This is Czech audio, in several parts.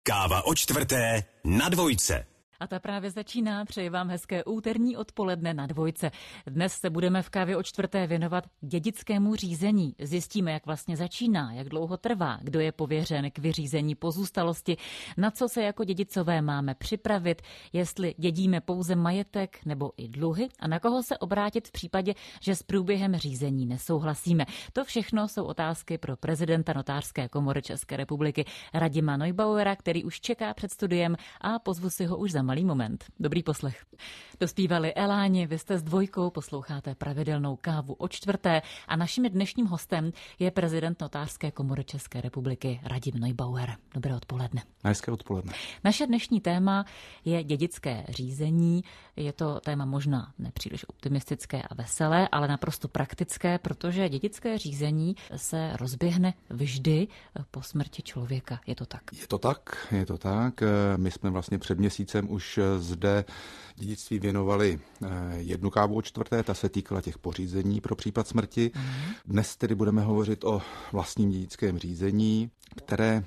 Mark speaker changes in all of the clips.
Speaker 1: Káva o čtvrté na Dvojce.
Speaker 2: A ta právě začíná. Přeji vám hezké úterní odpoledne na Dvojce. Dnes se budeme v Kávě o čtvrté věnovat dědickému řízení. Zjistíme, jak vlastně začíná, jak dlouho trvá, kdo je pověřen k vyřízení pozůstalosti, na co se jako dědicové máme připravit, jestli dědíme pouze majetek nebo i dluhy a na koho se obrátit v případě, že s průběhem řízení nesouhlasíme. To všechno jsou otázky pro prezidenta Notářské komory České republiky Radima Neubauera, který už čeká před studiem a pozvu si ho už za malý moment. Dobrý poslech. Dospívali Eláni, vy jste s Dvojkou, posloucháte pravidelnou Kávu o čtvrté a naším dnešním hostem je prezident Notářské komory České republiky Radim Neubauer. Dobré odpoledne.
Speaker 3: Hezké odpoledne.
Speaker 2: Naše dnešní téma je dědické řízení. Je to téma možná nepříliš optimistické a veselé, ale naprosto praktické, protože dědické řízení se rozběhne vždy po smrti člověka. Je to tak?
Speaker 3: Je to tak. My jsme vlastně před měsícem už zde dědictví věnovali jednu kávu o čtvrté, ta se týkala těch pořízení pro případ smrti. Dnes tedy budeme hovořit o vlastním dědickém řízení, které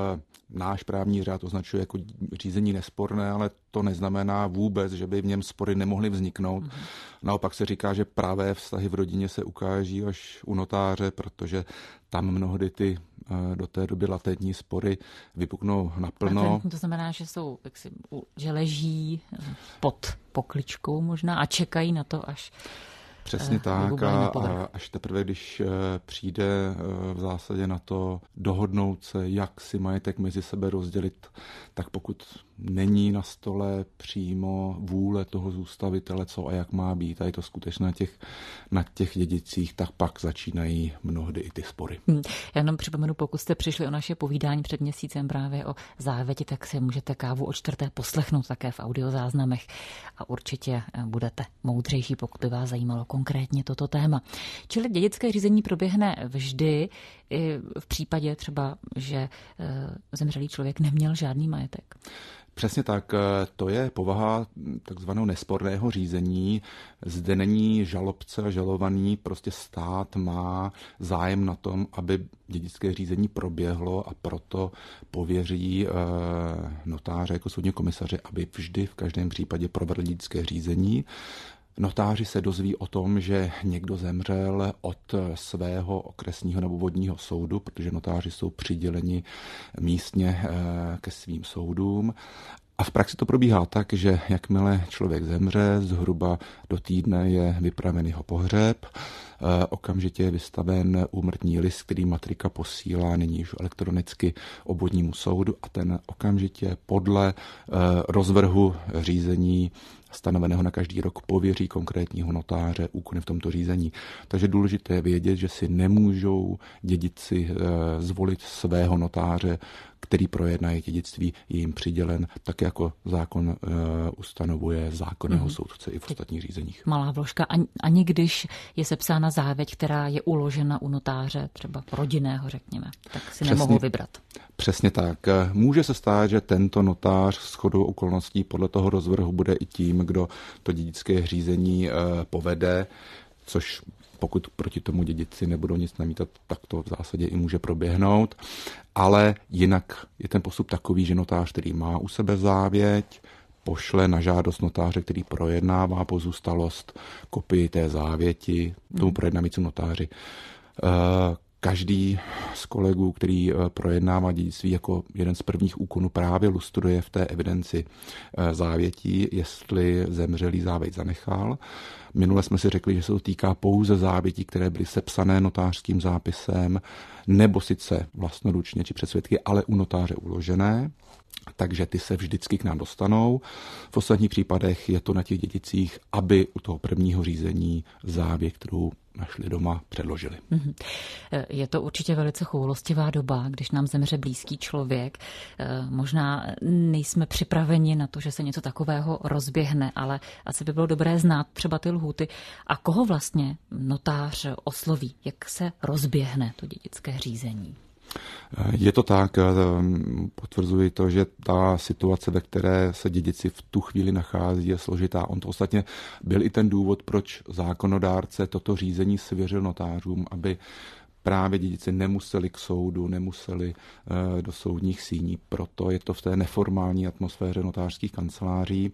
Speaker 3: náš právní řád označuje jako řízení nesporné, ale to neznamená vůbec, že by v něm spory nemohly vzniknout. Naopak se říká, že pravé vztahy v rodině se ukáží až u notáře, protože tam mnohdy ty do té doby latentní spory vypuknou naplno.
Speaker 2: Latentní, to znamená, že že leží pod pokličkou možná a čekají na to, až
Speaker 3: přesně tak a až teprve, když přijde v zásadě na to dohodnout se, jak si majetek mezi sebe rozdělit, tak pokud není na stole přímo vůle toho zůstavitele, co a jak má být, a je to skutečně na těch dědicích, tak pak začínají mnohdy i ty spory.
Speaker 2: Já jenom připomenu, pokud jste přišli o naše povídání před měsícem právě o závěti, tak si můžete Kávu o čtvrté poslechnout také v audiozáznamech a určitě budete moudřejší, pokud by vás zajímalo konkrétně toto téma. Čili dědické řízení proběhne vždy i v případě třeba, že zemřelý člověk neměl žádný majetek.
Speaker 3: Přesně tak, to je povaha takzvaného nesporného řízení. Zde není žalobce a žalovaný, prostě stát má zájem na tom, aby dědické řízení proběhlo a proto pověří notáře jako soudního komisaře, aby vždy v každém případě provedl dědické řízení. Notáři se dozví o tom, že někdo zemřel od svého okresního nebo vodního soudu, protože notáři jsou přiděleni místně ke svým soudům. A v praxi to probíhá tak, že jakmile člověk zemře, zhruba do týdne je vypraven jeho pohřeb, okamžitě je vystaven úmrtní list, který matrika posílá nyní již elektronicky obvodnímu soudu a ten okamžitě podle rozvrhu řízení stanoveného na každý rok pověří konkrétního notáře úkony v tomto řízení. Takže důležité je vědět, že si nemůžou dědici zvolit svého notáře, který projedná jejich dědictví, je jim přidělen, tak jako zákon ustanovuje zákonného soudce i v ostatních řízeních.
Speaker 2: Malá vložka. Ani když je sepsána závěť, která je uložena u notáře, třeba rodinného, řekněme, tak si nemohou vybrat.
Speaker 3: Přesně tak. Může se stát, že tento notář shodou okolností podle toho rozvrhu bude i tím, kdo to dědické řízení povede, což pokud proti tomu dědici nebudou nic namítat, tak to v zásadě i může proběhnout. Ale jinak je ten postup takový, že notář, který má u sebe závěť, pošle na žádost notáře, který projednává pozůstalost, kopii té závěti tomu projednávajícímu notáři. Každý z kolegů, který projednává dědictví jako jeden z prvních úkonů, právě lustruje v té evidenci závětí, jestli zemřelý závěť zanechal. Minule jsme si řekli, že se to týká pouze závětí, které byly sepsané notářským zápisem, nebo sice vlastnoručně či před svědky, ale u notáře uložené. Takže ty se vždycky k nám dostanou. V ostatních případech je to na těch dědicích, aby u toho prvního řízení závěť, kterou našli doma, předložili.
Speaker 2: Je to určitě velice choulostivá doba, když nám zemře blízký člověk. Možná nejsme připraveni na to, že se něco takového rozběhne, ale asi by bylo dobré znát třeba ty lhůty. A koho vlastně notář osloví? Jak se rozběhne to dědické řízení?
Speaker 3: Je to tak, potvrzuji to, že ta situace, ve které se dědici v tu chvíli nachází, je složitá. On to ostatně byl i ten důvod, proč zákonodárce toto řízení svěřil notářům, aby právě dědici nemuseli k soudu, nemuseli do soudních síní, proto je to v té neformální atmosféře notářských kanceláří.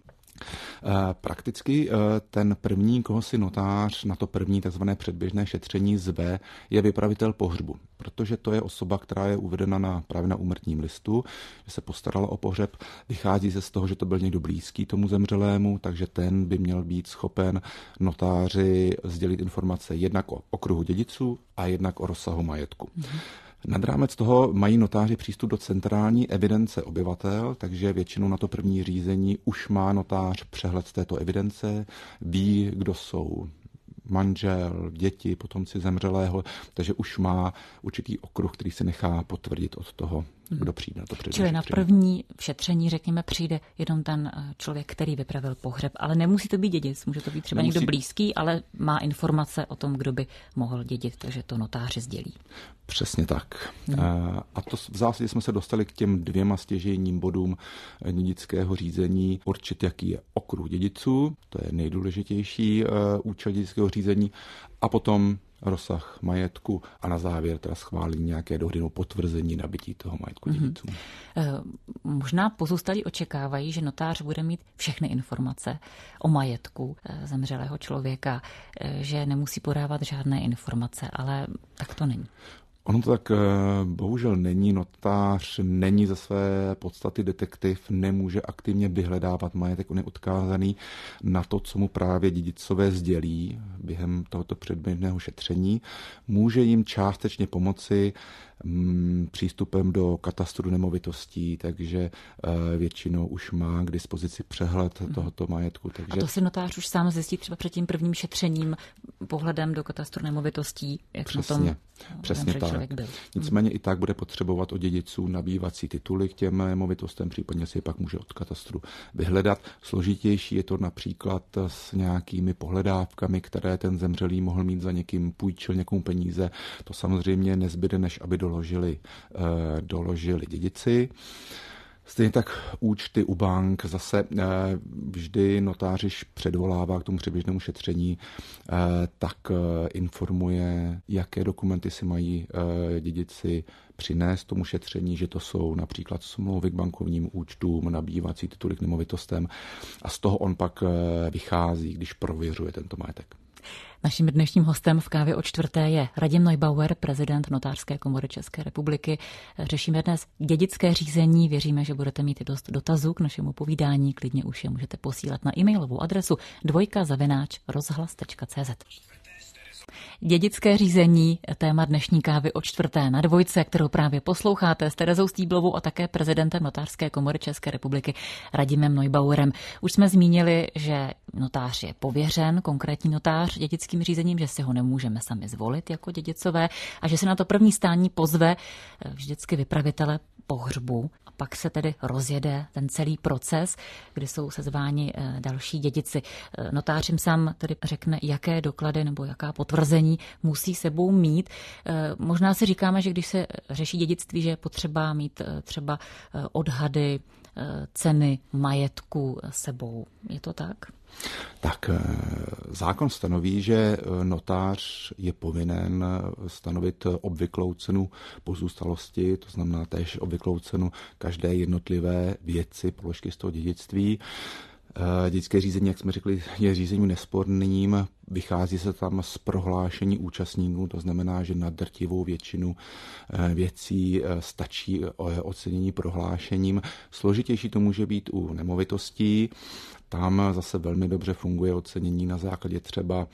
Speaker 3: Prakticky ten první, koho si notář na to první takzvané předběžné šetření zve, je vypravitel pohřbu, protože to je osoba, která je uvedena právě na úmrtním listu, že se postarala o pohřeb, vychází se z toho, že to byl někdo blízký tomu zemřelému, takže ten by měl být schopen notáři sdělit informace jednak o okruhu dědiců a jednak o rozsahu majetku. Nad rámec toho mají notáři přístup do centrální evidence obyvatel, takže většinou na to první řízení už má notář přehled z této evidence, ví, kdo jsou manžel, děti, potomci zemřelého, takže už má určitý okruh, který se nechá potvrdit od toho, kdo přijde na to předběžné.
Speaker 2: Čili na první šetření, řekněme, přijde jenom ten člověk, který vypravil pohřeb, ale nemusí to být dědic, může to být třeba někdo blízký, ale má informace o tom, kdo by mohl dědit, takže to notáři sdělí.
Speaker 3: Přesně tak. A to v zásadě jsme se dostali k těm dvěma stěžejním bodům dědického řízení. Určit, jaký je okruh dědiců, to je nejdůležitější účel dědického řízení, a potom rozsah majetku a na závěr teda schválení nějaké dohody nebo potvrzení nabytí toho majetku dědicům.
Speaker 2: Možná pozůstalí očekávají, že notář bude mít všechny informace o majetku zemřelého člověka, že nemusí podávat žádné informace, ale tak to není.
Speaker 3: Ono to tak bohužel není. Notář není ze své podstaty detektiv, nemůže aktivně vyhledávat majetek. On je odkázaný na to, co mu právě dědicové sdělí během tohoto předběžného šetření. Může jim částečně pomoci přístupem do katastru nemovitostí, takže většinou už má k dispozici přehled tohoto majetku. Takže...
Speaker 2: A to si notář už sám zjistí třeba před tím prvním šetřením pohledem do katastru nemovitostí, jak
Speaker 3: přesně tak.
Speaker 2: Byl.
Speaker 3: Nicméně i tak bude potřebovat od dědiců nabývací tituly k těm nemovitostem, případně si je pak může od katastru vyhledat. Složitější je to například s nějakými pohledávkami, které ten zemřelý mohl mít za někým, půjčil někomu peníze. To samozřejmě nezbyde, než aby doložili dědici. Stejně tak účty u bank zase vždy notářiš předvolává k tomu předběžnému šetření, tak informuje, jaké dokumenty si mají dědici přinést tomu šetření, že to jsou například smlouvy k bankovním účtům, nabývací tituly k nemovitostem, a z toho on pak vychází, když prověřuje tento majetek.
Speaker 2: Naším dnešním hostem v Kávě o čtvrté je Radim Neubauer, prezident Notářské komory České republiky. Řešíme dnes dědické řízení. Věříme, že budete mít i dost dotazů k našemu povídání. Klidně už je můžete posílat na e-mailovou adresu dvojka@rozhlas.cz. Dědické řízení, téma dnešní Kávy o čtvrté na dvojce, kterou právě posloucháte s Terezou Stýblovou a také prezidentem Notářské komory České republiky Radimem Neubauerem. Už jsme zmínili, že notář je pověřen, konkrétní notář, dědickým řízením, že si ho nemůžeme sami zvolit jako dědicové a že se na to první stání pozve vždycky vypravitele pohřbu. A pak se tedy rozjede ten celý proces, kdy jsou sezváni další dědici. Notář jim sám tedy řekne, jaké doklady nebo jaká potvrzení musí sebou mít. Možná si říkáme, že když se řeší dědictví, že je potřeba mít třeba odhady ceny majetku sebou. Je to tak?
Speaker 3: Tak zákon stanoví, že notář je povinen stanovit obvyklou cenu pozůstalosti, to znamená též obvyklou cenu každé jednotlivé věci, položky z toho dědictví. Dědické řízení, jak jsme řekli, je řízením nesporným, vychází se tam z prohlášení účastníků, to znamená, že na drtivou většinu věcí stačí ocenění prohlášením. Složitější to může být u nemovitostí. Tam zase velmi dobře funguje ocenění na základě třeba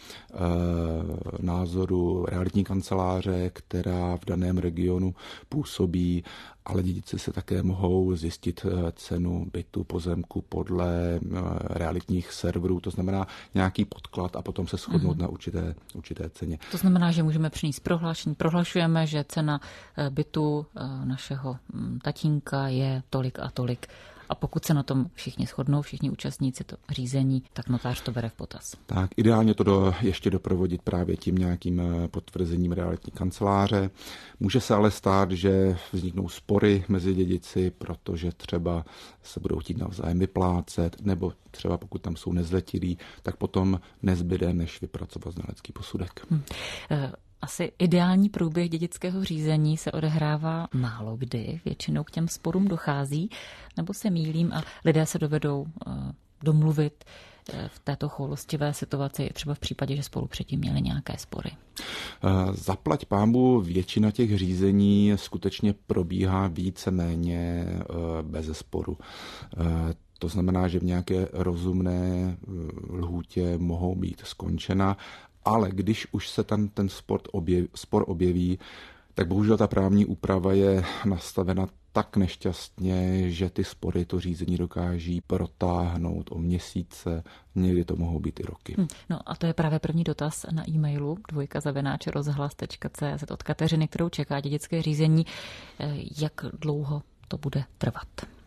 Speaker 3: názoru realitní kanceláře, která v daném regionu působí, ale dědici se také mohou zjistit cenu bytu, pozemku podle realitních serverů, to znamená nějaký podklad a potom se shodnout na určité ceně.
Speaker 2: To znamená, že můžeme přinést prohlášení. Prohlašujeme, že cena bytu našeho tatínka je tolik a tolik. A pokud se na tom všichni shodnou, všichni účastníci to řízení, tak notář to bere v potaz.
Speaker 3: Tak ideálně to ještě doprovodit právě tím nějakým potvrzením realitní kanceláře. Může se ale stát, že vzniknou spory mezi dědici, protože třeba se budou chtít navzájem vyplácet, nebo třeba pokud tam jsou nezletilí, tak potom nezbyde, než vypracovat znalecký posudek.
Speaker 2: asi ideální průběh dědického řízení se odehrává málo kdy. Většinou k těm sporům dochází, nebo se mýlím a lidé se dovedou domluvit v této choulostivé situaci, třeba v případě, že spolu předtím měli nějaké spory.
Speaker 3: Zaplať pánbůh, většina těch řízení skutečně probíhá víceméně bez sporu. To znamená, že v nějaké rozumné lhůtě mohou být skončena, ale když už se tam ten spor objeví, tak bohužel ta právní úprava je nastavena tak nešťastně, že ty spory, to řízení dokáží protáhnout o měsíce, někdy to mohou být i roky.
Speaker 2: No a to je právě první dotaz na e-mailu dvojka@rozhlas.cz od Kateřiny, kterou čeká dědické řízení. Jak dlouho to bude trvat?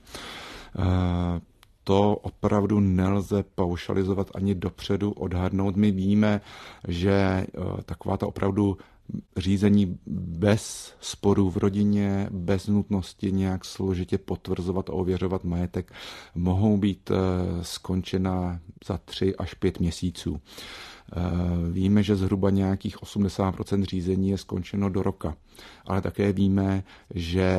Speaker 3: To opravdu nelze paušalizovat ani dopředu odhadnout. My víme, že taková ta opravdu řízení bez sporů v rodině, bez nutnosti nějak složitě potvrzovat a ověřovat majetek, mohou být skončena za 3 až 5 měsíců. Víme, že zhruba nějakých 80% řízení je skončeno do roka, ale také víme, že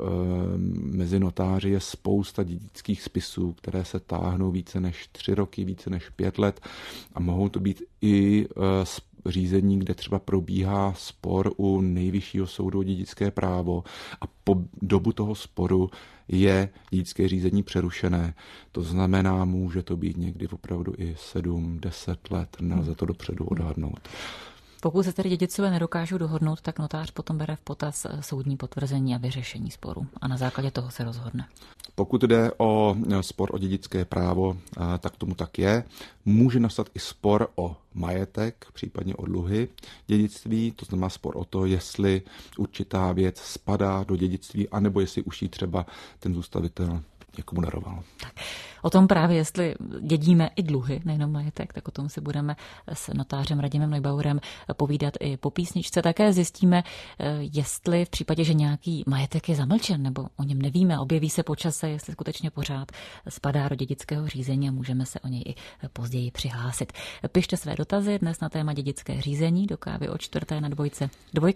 Speaker 3: mezi notáři je spousta dědických spisů, které se táhnou více než 3 roky, více než 5 let a mohou to být i řízení, kde třeba probíhá spor u Nejvyššího soudu o dědické právo a po dobu toho sporu je dědické řízení přerušené. To znamená, může to být někdy opravdu i 7-10 let, nelze to dopředu odhadnout.
Speaker 2: Pokud se tedy dědicové nedokážou dohodnout, tak notář potom bere v potaz soudní potvrzení a vyřešení sporu a na základě toho se rozhodne.
Speaker 3: Pokud jde o spor o dědické právo, tak tomu tak je. Může nastat i spor o majetek, případně o dluhy dědictví, to znamená spor o to, jestli určitá věc spadá do dědictví, anebo jestli už ji třeba ten zůstavitel někomu daroval.
Speaker 2: Tak. O tom právě, jestli dědíme i dluhy, nejenom majetek, tak o tom si budeme s notářem Radimem Neubauerem povídat i po písničce. Také zjistíme, jestli v případě, že nějaký majetek je zamlčen nebo o něm nevíme, objeví se po čase, jestli skutečně pořád spadá do dědického řízení a můžeme se o něj i později přihlásit. Pište své dotazy dnes na téma dědické řízení do kávy o 4. na dvojce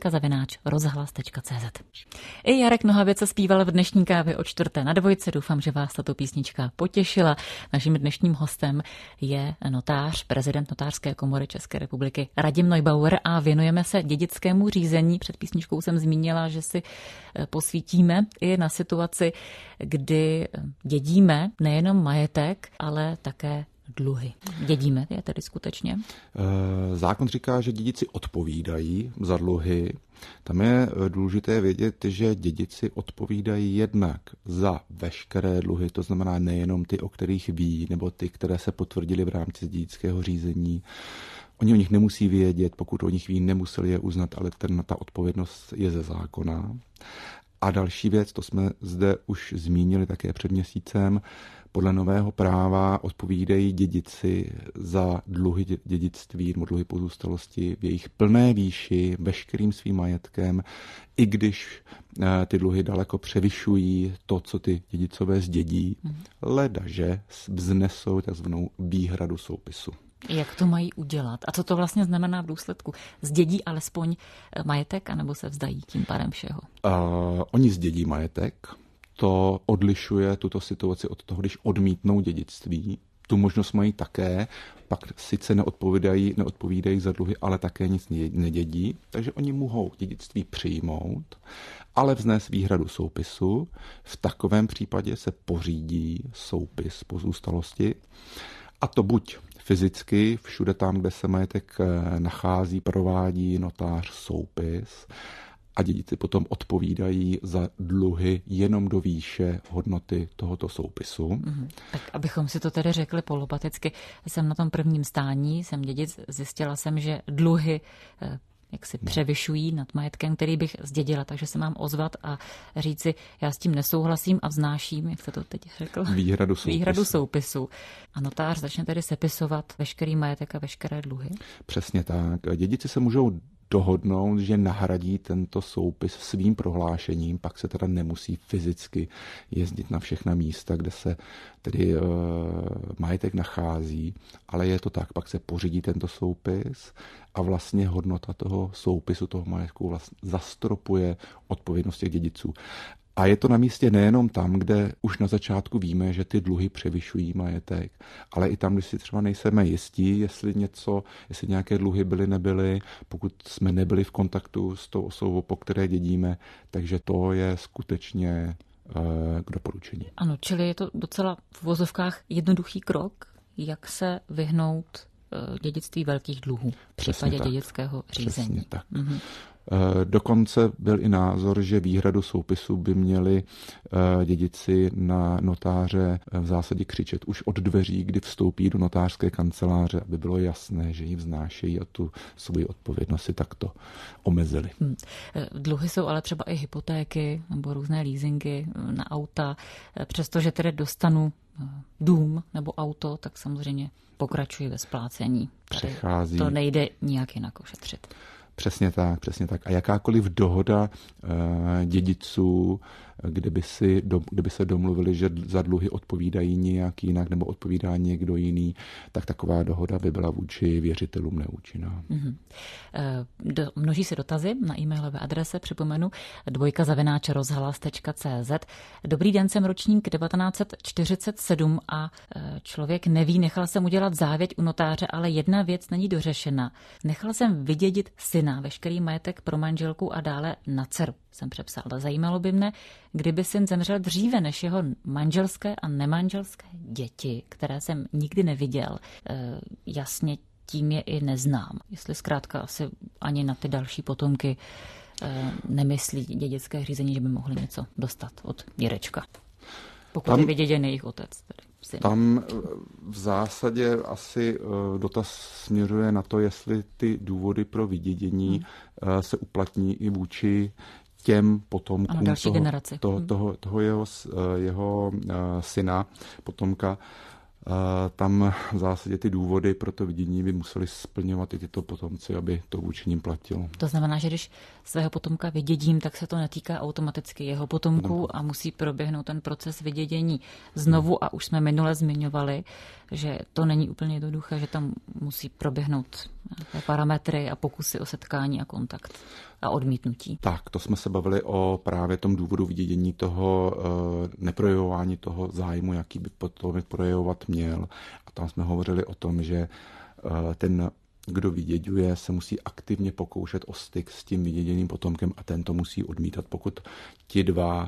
Speaker 2: dvojka@rozhlas.cz. I Jarek Nohavice zpíval v dnešní kávě o 4. na dvojce. Doufám, že vás tato písnička potěšila. Naším dnešním hostem je notář, prezident Notářské komory České republiky Radim Neubauer a věnujeme se dědickému řízení. Před písničkou jsem zmínila, že si posvítíme i na situaci, kdy dědíme nejenom majetek, ale také dluhy. Dědíme je tedy skutečně?
Speaker 3: Zákon říká, že dědici odpovídají za dluhy. Tam je důležité vědět, že dědici odpovídají jednak za veškeré dluhy, to znamená nejenom ty, o kterých ví, nebo ty, které se potvrdily v rámci dědického řízení. Oni o nich nemusí vědět, pokud o nich ví, nemuseli je uznat, ale ta odpovědnost je ze zákona. A další věc, to jsme zde už zmínili také před měsícem, podle nového práva odpovídají dědici za dluhy dědictví nebo dluhy pozůstalosti v jejich plné výši, veškerým svým majetkem, i když ty dluhy daleko převyšují to, co ty dědicové zdědí, ledaže vznesou takzvanou výhradu soupisu.
Speaker 2: Jak to mají udělat? A co to vlastně znamená v důsledku? Zdědí alespoň majetek, anebo se vzdají tím pádem všeho?
Speaker 3: Oni zdědí majetek. To odlišuje tuto situaci od toho, když odmítnou dědictví. Tu možnost mají také, pak sice neodpovídají za dluhy, ale také nic nedědí, takže oni mohou dědictví přijmout, ale vznést výhradu soupisu. V takovém případě se pořídí soupis pozůstalosti, a to buď fyzicky, všude tam, kde se majetek nachází, provádí notář soupis, a dědici potom odpovídají za dluhy jenom do výše hodnoty tohoto soupisu.
Speaker 2: Tak abychom si to tedy řekli polopaticky, jsem na tom prvním stání, jsem dědic, zjistila jsem, že dluhy jak si převyšují nad majetkem, který bych zdědila, takže se mám ozvat a říci, já s tím nesouhlasím a vznáším, jak se to teď řekl, výhradu soupisu. A notář začne tedy sepisovat veškerý majetek a veškeré dluhy.
Speaker 3: Přesně tak. Dědici se můžou dohodnout, že nahradí tento soupis svým prohlášením, pak se teda nemusí fyzicky jezdit na všechna místa, kde se tedy majetek nachází, ale je to tak, pak se pořídí tento soupis a vlastně hodnota toho soupisu, toho majetku vlastně zastropuje odpovědnost těch dědiců. A je to na místě nejenom tam, kde už na začátku víme, že ty dluhy převyšují majetek, ale i tam, když si třeba nejsme jistí, jestli nějaké dluhy byly, nebyly, pokud jsme nebyli v kontaktu s tou osobou, po které dědíme, takže to je skutečně k doporučení.
Speaker 2: Ano, čili je to docela v uvozovkách jednoduchý krok, jak se vyhnout dědictví velkých dluhů v případě dědického řízení.
Speaker 3: Přesně tak. Dokonce byl i názor, že výhradu soupisu by měli dědici na notáře v zásadě křičet už od dveří, kdy vstoupí do notářské kanceláře, aby bylo jasné, že ji vznášejí a tu svoji odpovědnost si takto omezili.
Speaker 2: Dluhy jsou ale třeba i hypotéky nebo různé leasingy na auta. Přestože tedy dostanu dům nebo auto, tak samozřejmě pokračuji ve splácení.
Speaker 3: Přechází.
Speaker 2: To nejde nijak jinak ošetřit.
Speaker 3: Přesně tak. A jakákoliv dohoda dědiců, kdyby se domluvili, že za dluhy odpovídají nějak jinak nebo odpovídá někdo jiný, tak taková dohoda by byla vůči věřitelům neúčinná.
Speaker 2: Množí se dotazy na e-mailové adrese, připomenu, 2@rozhlas.cz. Dobrý den, jsem ročník 1947 a člověk neví, nechal jsem udělat závěť u notáře, ale jedna věc není dořešena. Nechal jsem vydědit syna, veškerý majetek pro manželku a dále na dceru jsem přepsal. Zajímalo by mne, kdyby syn zemřel dříve než jeho manželské a nemanželské děti, které jsem nikdy neviděl. Jasně tím je i neznám. Jestli zkrátka asi ani na ty další potomky nemyslí dědické řízení, že by mohli něco dostat od dědečka. Pokud je vyděděný jejich otec. Tedy syn.
Speaker 3: Tam v zásadě asi dotaz směřuje na to, jestli ty důvody pro vydědění se uplatní i vůči těm potomkům toho jeho syna, potomka. Tam v zásadě ty důvody pro to vidění by museli splňovat i tyto potomci, aby to vůči nim platilo.
Speaker 2: To znamená, že když svého potomka vydědím, tak se to netýká automaticky jeho potomků a musí proběhnout ten proces vydědění znovu a už jsme minule zmiňovali, že to není úplně jednoduché, že tam musí proběhnout parametry a pokusy o setkání a kontakt a odmítnutí.
Speaker 3: Tak, to jsme se bavili o právě tom důvodu vydědění toho neprojevování toho zájmu, jaký by potom projevovat měl. A tam jsme hovořili o tom, že ten, kdo vyděďuje, se musí aktivně pokoušet o styk s tím vyděděným potomkem a ten to musí odmítat. Pokud ti dva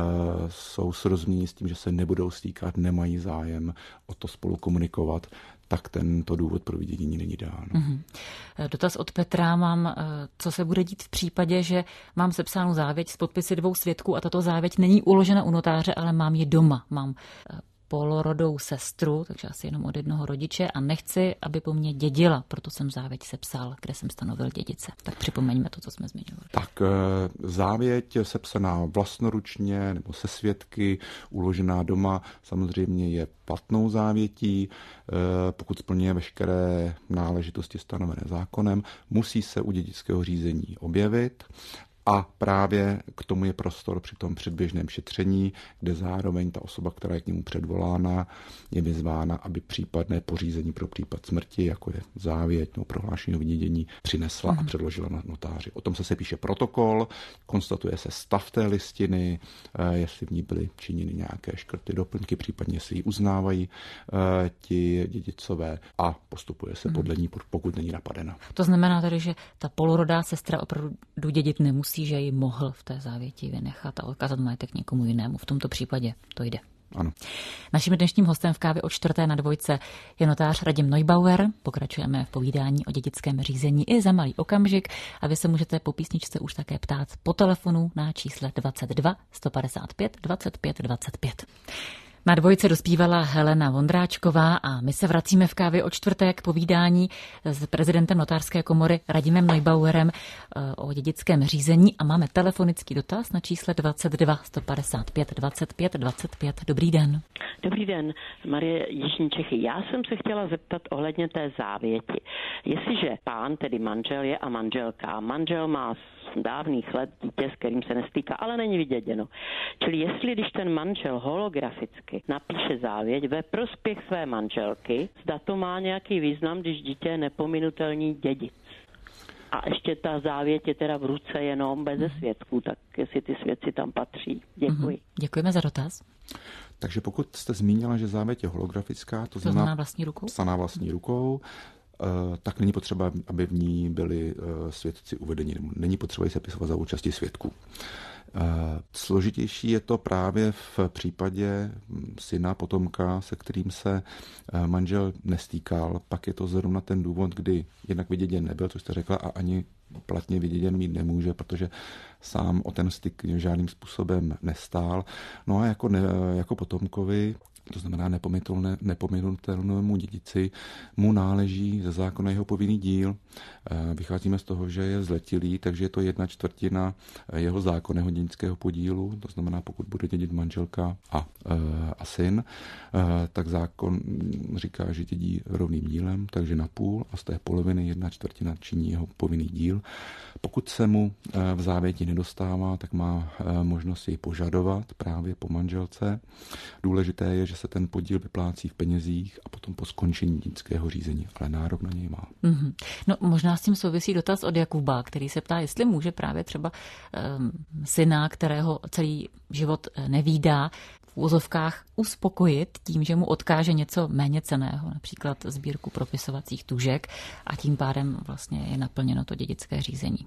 Speaker 3: jsou srozuměni s tím, že se nebudou stýkat, nemají zájem o to spolu komunikovat, tak tento důvod pro vydědění není dán.
Speaker 2: Dotaz od Petra mám, co se bude dít v případě, že mám sepsánou závěť s podpisy 2 svědků a tato závěť není uložena u notáře, ale mám ji doma. Mám polorodou sestru, takže asi jenom od jednoho rodiče a nechci, aby po mně dědila, proto jsem závěť sepsal, kde jsem stanovil dědice. Tak připomeňme to, co jsme zmiňovali.
Speaker 3: Tak závěť sepsaná vlastnoručně nebo se svědky, uložená doma, samozřejmě je platnou závětí, pokud splňuje veškeré náležitosti stanovené zákonem, musí se u dědického řízení objevit. A právě k tomu je prostor při tom předběžném šetření, kde zároveň ta osoba, která je k němu předvolána, je vyzvána, aby případné pořízení pro případ smrti, jako je závěť nebo prohlášení o vydědění, přinesla a předložila na notáři. O tom se píše protokol, konstatuje se stav té listiny, jestli v ní byly činěny nějaké škrty, doplňky, případně jestli ji uznávají ti dědicové a postupuje se podle ní, pokud není napadena.
Speaker 2: To znamená tedy, že ta polorodá sestra opravdu dědit nemusí, že ji mohl v té závěti vynechat a odkázat majetek někomu jinému. V tomto případě to jde.
Speaker 3: Ano.
Speaker 2: Naším dnešním hostem v kávě od 4. na 2 je notář Radim Neubauer. Pokračujeme v povídání o dědickém řízení i za malý okamžik a vy se můžete po písničce už také ptát po telefonu na čísle 22 155 25 25. Na 2 dospívala Helena Vondráčková a my se vracíme v kávě od 4. k povídání s prezidentem notářské komory Radimem Neubauerem o dědickém řízení a máme telefonický dotaz na čísle 22 155 25 25. Dobrý den.
Speaker 4: Dobrý den, Marie, Jižní Čechy. Já jsem se chtěla zeptat ohledně té závěti. Jestliže pán, tedy manžel je a manželka, a manžel má z dávných let dítě, s kterým se nestýká, ale není vyděděno. Čili jestli, když ten manžel holograficky napíše závěť ve prospěch své manželky, zda to má nějaký význam, když dítě je nepominutelný dědic. A ještě ta závěť je teda v ruce jenom beze svědků, tak jestli ty svědci tam patří. Děkuji.
Speaker 2: Děkujeme za dotaz.
Speaker 3: Takže pokud jste zmínila, že závěť je holografická, to znamená
Speaker 2: vlastní rukou?
Speaker 3: psaná vlastní rukou, tak není potřeba, aby v ní byli svědci uvedeni. Není potřeba ji sepisovat za účasti svědků. Složitější je to právě v případě syna, potomka, se kterým se manžel nestýkal. Pak je to zrovna ten důvod, kdy jednak vyděděn nebyl, což jste řekla, a ani platně vyděděn mít nemůže, protože sám o ten styk žádným způsobem nestál. No a jako potomkovi, to znamená nepominutelnému dědici, mu náleží ze zákona jeho povinný díl. Vycházíme z toho, že je zletilý, takže je to 1/4 jeho zákonného dědického podílu, to znamená, pokud bude dědit manželka a syn, tak zákon říká, že dědí rovným dílem, takže na půl, a z té poloviny 1/4 činí jeho povinný díl. Pokud se mu v závěti nedostává, tak má možnost jej požadovat právě po manželce. Důležité je, že se ten podíl vyplácí v penězích a potom po skončení dědického řízení, ale nárok na něj má.
Speaker 2: Mm-hmm. No, možná s tím souvisí dotaz od Jakuba, který se ptá, jestli může právě třeba syna, kterého celý život nevídá, v úzovkách uspokojit tím, že mu odkáže něco méně cenného, například sbírku propisovacích tužek, a tím pádem vlastně je naplněno to dědické řízení.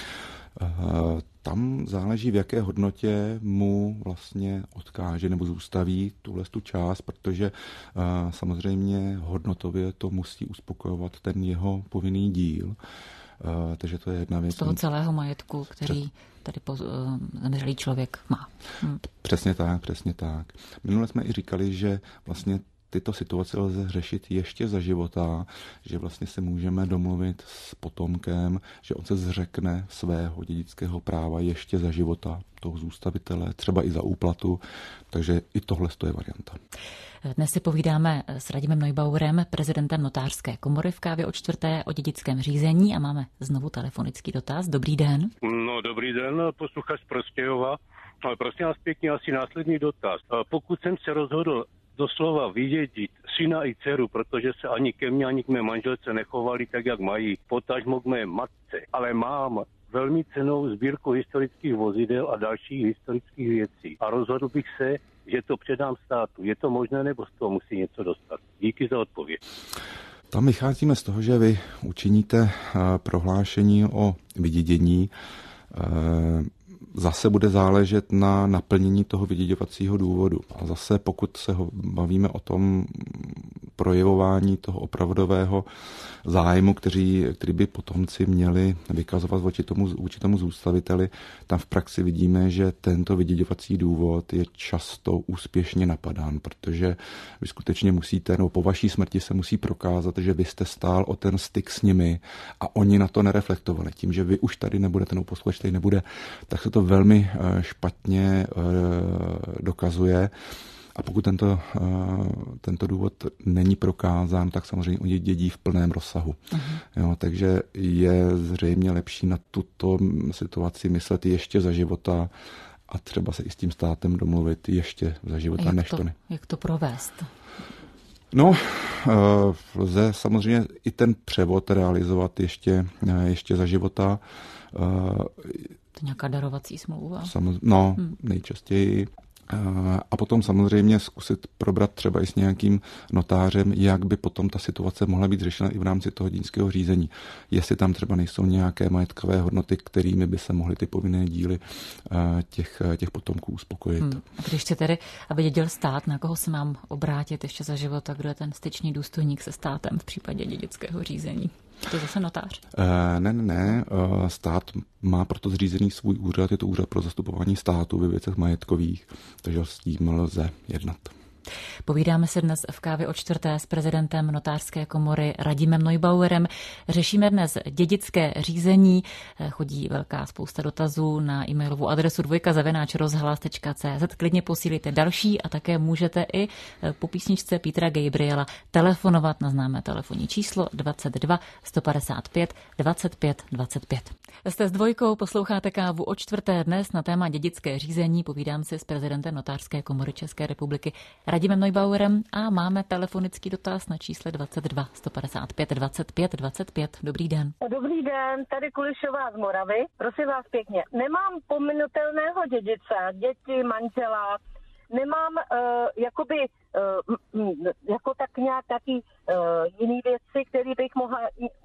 Speaker 3: Tam záleží, v jaké hodnotě mu vlastně odkáže nebo zůstaví tu část, protože samozřejmě hodnotově to musí uspokojovat ten jeho povinný díl. Takže to je jedna věc.
Speaker 2: Z toho celého majetku, který tady zemřelý člověk má.
Speaker 3: Přesně tak. Minule jsme i říkali, že vlastně tyto situace lze řešit ještě za života, že vlastně se můžeme domluvit s potomkem, že on se zřekne svého dědického práva ještě za života toho zůstavitele, třeba i za úplatu, takže i tohle je varianta.
Speaker 2: Dnes si povídáme s Radimem Neubauerem, prezidentem notářské komory v Kávě o čtvrté, o dědickém řízení, a máme znovu telefonický dotaz. Dobrý den.
Speaker 5: No, dobrý den, posluchač z Prostějova. Ale prosím vás pěkně, asi následný dotaz. Pokud jsem se rozhodl doslova vydědit syna i dceru, protože se ani ke mně, ani k mé manželce nechovali tak, jak mají, potažmo k mé matce, ale mám velmi cennou sbírku historických vozidel a dalších historických věcí. A rozhodl bych se, že to předám státu. Je to možné, nebo z toho musí něco dostat? Díky za odpověď.
Speaker 3: Tam vycházíme z toho, že vy učiníte prohlášení o vydědění. Zase bude záležet na naplnění toho vyděďovacího důvodu. A zase pokud se bavíme o tom projevování toho opravdového zájmu, který by potomci měli vykazovat vůči tomu zůstaviteli, tam v praxi vidíme, že tento vyděďovací důvod je často úspěšně napadán, protože vy skutečně musíte, nebo po vaší smrti se musí prokázat, že vy jste stál o ten styk s nimi a oni na to nereflektovali. Tím, že vy už tady nebudete, nebo posluchač tady nebude, tak se to velmi špatně dokazuje. A pokud tento důvod není prokázán, tak samozřejmě oni dědí v plném rozsahu. Jo, takže je zřejmě lepší na tuto situaci myslet ještě za života a třeba se i s tím státem domluvit ještě za života, než to ne.
Speaker 2: Jak to provést?
Speaker 3: No, lze samozřejmě i ten převod realizovat ještě za života.
Speaker 2: To nějaká darovací smlouva?
Speaker 3: Nejčastěji. A potom samozřejmě zkusit probrat třeba i s nějakým notářem, jak by potom ta situace mohla být řešena i v rámci toho dědického řízení. Jestli tam třeba nejsou nějaké majetkové hodnoty, kterými by se mohly ty povinné díly těch potomků uspokojit.
Speaker 2: A když chce tedy, aby dědil stát, na koho se mám obrátit ještě za života, kdo je ten styčný důstojník se státem v případě dědického řízení? To je zase notář?
Speaker 3: Ne. Stát má proto zřízený svůj úřad, je to úřad pro zastupování státu ve věcech majetkových, takže s tím lze jednat.
Speaker 2: Povídáme se dnes v kávě o čtvrté s prezidentem notářské komory Radimem Neubauerem. Řešíme dnes dědické řízení. Chodí velká spousta dotazů na e-mailovou adresu dvojka@rozhlas.cz. Klidně posílíte další a také můžete i po písničce Petra Gabriela telefonovat na známé telefonní číslo 22 155 25 25. Jste s Dvojkou, posloucháte kávu o čtvrté dnes na téma dědické řízení. Povídám si s prezidentem notářské komory České republiky Radimem Neubauerem a máme telefonický dotaz na čísle 22 155 25 25. Dobrý den.
Speaker 6: Dobrý den, tady Kulišová z Moravy. Prosím vás pěkně, nemám pominutelného dědice, děti, manžela, nemám jako tak nějak taky jiný věci, které bych mohla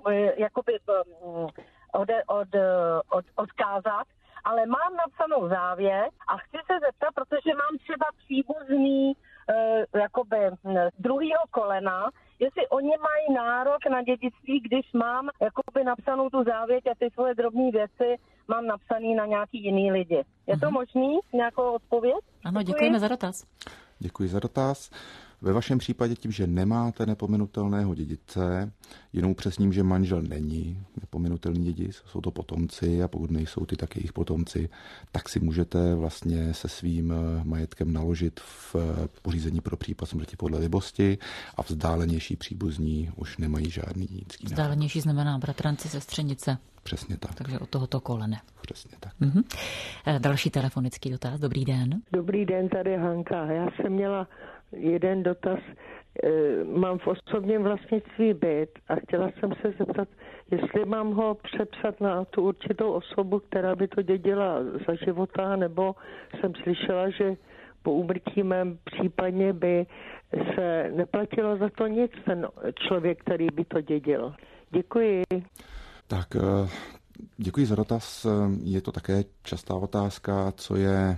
Speaker 6: odkázat, ale mám napsanou závěť a chci se zeptat, protože mám třeba příbuzný druhýho kolena, jestli oni mají nárok na dědictví, když mám napsanou tu závěť a ty svoje drobné věci mám napsaný na nějaký jiný lidi. Je to možný? Nějakou odpověď?
Speaker 2: Ano, děkujeme za dotaz.
Speaker 3: Děkuji za dotaz. Ve vašem případě tím, že nemáte nepominutelného dědice, jenom upřesním, že manžel není nepominutelný dědic, jsou to potomci a pokud nejsou ty tak jejich potomci, tak si můžete vlastně se svým majetkem naložit v pořízení pro případ smrti podle libosti a vzdálenější příbuzní už nemají žádný dědický nárok.
Speaker 2: Vzdálenější znamená bratranci, sestřenice.
Speaker 3: Přesně tak.
Speaker 2: Takže od tohoto kolene.
Speaker 3: Přesně tak.
Speaker 2: Další telefonický dotaz. Dobrý den.
Speaker 6: Dobrý den, tady Hanka. Já jsem měla jeden dotaz. Mám v osobním vlastnictví byt a chtěla jsem se zeptat, jestli mám ho přepsat na tu určitou osobu, která by to dědila za života, nebo jsem slyšela, že po úmrtí mém případně by se neplatilo za to nic ten člověk, který by to dědil. Děkuji.
Speaker 3: Tak děkuji za dotaz. Je to také častá otázka, co je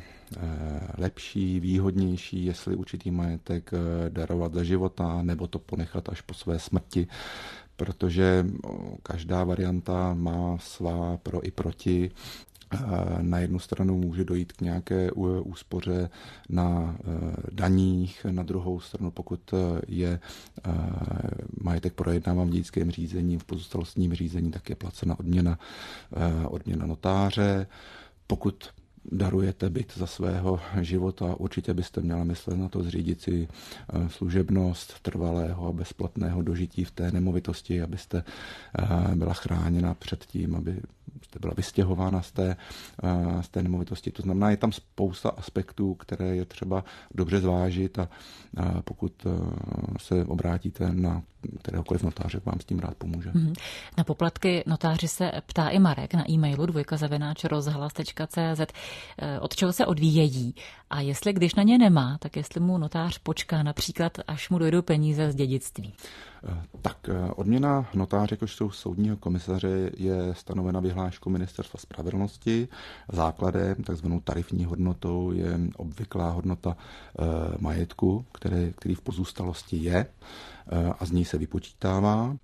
Speaker 3: lepší, výhodnější, jestli určitý majetek darovat za života nebo to ponechat až po své smrti, protože každá varianta má svá pro i proti. Na jednu stranu může dojít k nějaké úspoře na daních, na druhou stranu, pokud je majetek projednáván v dědickém řízení, v pozůstalostním řízení, tak je placena odměna notáře. Pokud darujete byt za svého života, určitě byste měla myslet na to zřídit si služebnost trvalého a bezplatného dožití v té nemovitosti, abyste byla chráněna před tím, aby jste byla vystěhována z té nemovitosti. To znamená, je tam spousta aspektů, které je třeba dobře zvážit a pokud se obrátíte na kteréhokoliv notáře, vám s tím rád pomůže.
Speaker 2: Na poplatky notáři se ptá i Marek na e-mailu dvojka@rozhlas.cz. Od čeho se odvíjejí a jestli když na ně nemá, tak jestli mu notář počká například, až mu dojdou peníze z dědictví.
Speaker 3: Tak odměna notáře jakožto soudního komisaře je stanovena vyhláškou Ministerstva spravedlnosti. Základem, takzvanou tarifní hodnotou, je obvyklá hodnota majetku, který v pozůstalosti je a z ní se vypočítává.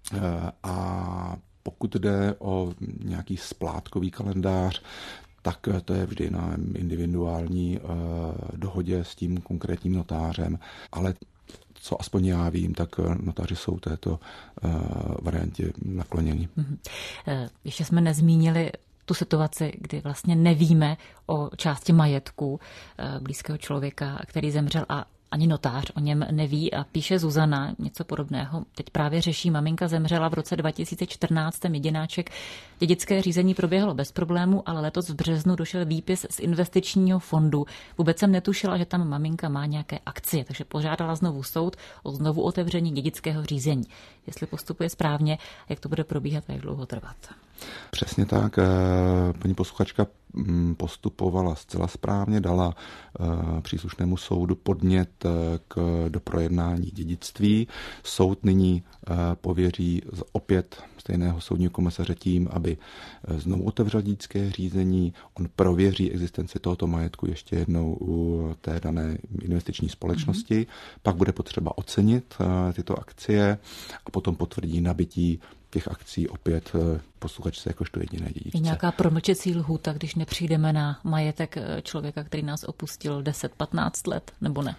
Speaker 3: A pokud jde o nějaký splátkový kalendář, tak to je vždy na individuální dohodě s tím konkrétním notářem, ale co aspoň já vím, tak notáři jsou této variantě nakloněni.
Speaker 2: Ještě jsme nezmínili tu situaci, kdy vlastně nevíme o části majetku blízkého člověka, který zemřel a ani notář o něm neví a píše Zuzana něco podobného. Teď právě řeší, maminka zemřela v roce 2014, jedináček. Dědické řízení proběhlo bez problému, ale letos v březnu došel výpis z investičního fondu. Vůbec jsem netušila, že tam maminka má nějaké akcie, takže požádala znovu soud o znovu otevření dědického řízení. Jestli postupuje správně, jak to bude probíhat a jak dlouho trvat.
Speaker 3: Přesně tak. Paní posluchačka postupovala zcela správně, dala příslušnému soudu podnět k doprojednání dědictví. Soud nyní pověří opět stejného soudního komisaře tím, aby znovu otevřel dědické řízení. On prověří existenci tohoto majetku ještě jednou u té dané investiční společnosti. Pak bude potřeba ocenit tyto akcie a potom potvrdí nabytí těch akcí opět posluchačce jakožto jediné dědičce.
Speaker 2: Je nějaká promlčecí lhůta, když nepřijdeme na majetek člověka, který nás opustil 10-15 let, nebo ne?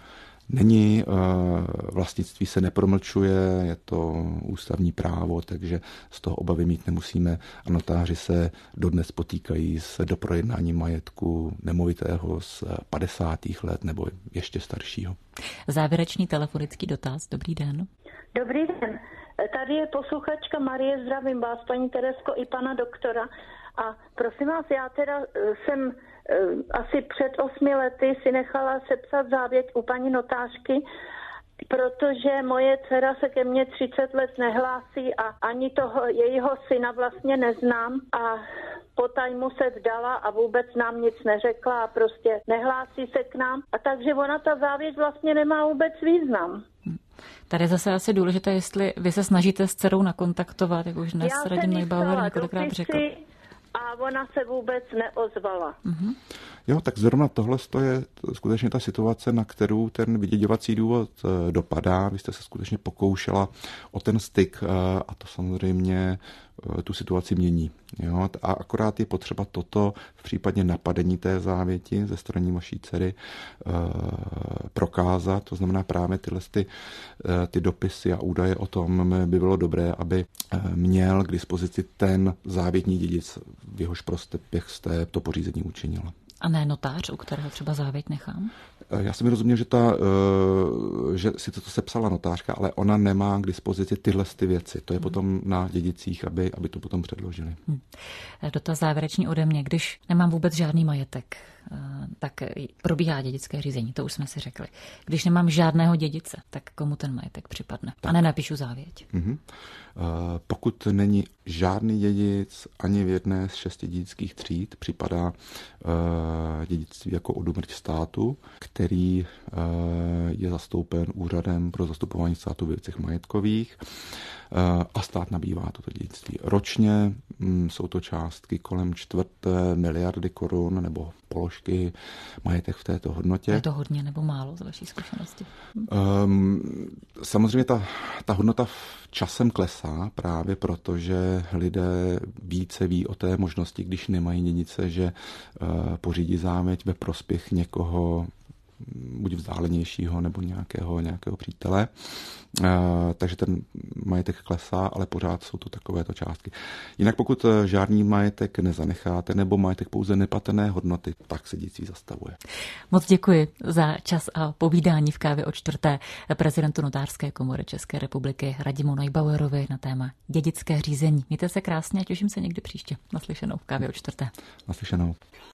Speaker 3: není. Vlastnictví se nepromlčuje, je to ústavní právo, takže z toho obavy mít nemusíme a notáři se dodnes potýkají s doprojednáním majetku nemovitého z 50. let nebo ještě staršího.
Speaker 2: Závěrečný telefonický dotaz. Dobrý den.
Speaker 7: Dobrý den. Tady je posluchačka Marie, zdravím vás, paní Teresko, i pana doktora. A prosím vás, já teda jsem asi před 8 lety si nechala sepsat závěť u paní notářky, protože moje dcera se ke mně 30 let nehlásí a ani toho jejího syna vlastně neznám a po tajmu se vdala a vůbec nám nic neřekla a prostě nehlásí se k nám. A takže ona ta závěť vlastně nemá vůbec význam.
Speaker 2: Tady je zase asi důležité, jestli vy se snažíte s dcerou nakontaktovat, jak už dnes Radim Neubauer několikrát řekl.
Speaker 7: A ona se vůbec neozvala.
Speaker 2: Mm-hmm.
Speaker 3: Jo, tak zrovna tohle je skutečně ta situace, na kterou ten vyděděvací důvod dopadá. Vy jste se skutečně pokoušela o ten styk a to samozřejmě tu situaci mění. Jo? A akorát je potřeba toto v případě napadení té závěti ze strany vaší dcery prokázat. To znamená právě ty dopisy a údaje o tom by bylo dobré, aby měl k dispozici ten závětní dědic, v jehož prospěch jste to pořízení učinila.
Speaker 2: A ne notář, u kterého třeba závěť nechám?
Speaker 3: Já jsem rozuměl, že si to sepsala notářka, ale ona nemá k dispozici tyhle věci. To je potom na dědicích, aby to potom předložili.
Speaker 2: Dotaz závěrečný ode mě. Když nemám vůbec žádný majetek, tak probíhá dědické řízení, to už jsme si řekli. Když nemám žádného dědice, tak komu ten majetek připadne? Tak. A nenapíšu závěť.
Speaker 3: Pokud není žádný dědic ani v jedné z 6 dědických tříd, připadá dědictví jako odumrť státu, který je zastoupen úřadem pro zastupování státu v věcech majetkových a stát nabývá toto dědictví. Ročně jsou to částky kolem 1/4 miliardy korun nebo položky majetek v této hodnotě.
Speaker 2: Je to hodně nebo málo z vaší zkušenosti?
Speaker 3: Samozřejmě ta hodnota časem klesá právě proto, že lidé více ví o té možnosti, když nemají dědice, že pořídí závěť ve prospěch někoho buď vzdálenějšího nebo nějakého přítele. Takže ten majetek klesá, ale pořád jsou to takovéto částky. Jinak pokud žádný majetek nezanecháte nebo majetek pouze nepatrné hodnoty, tak se dědicí zastavuje.
Speaker 2: Moc děkuji za čas a povídání v kávě o 4. prezidentu Notářské komory České republiky Radimu Neubauerovi na téma dědické řízení. Mějte se krásně a těším se někdy příště. Naslyšenou v kávě o 4.
Speaker 3: Naslyšenou.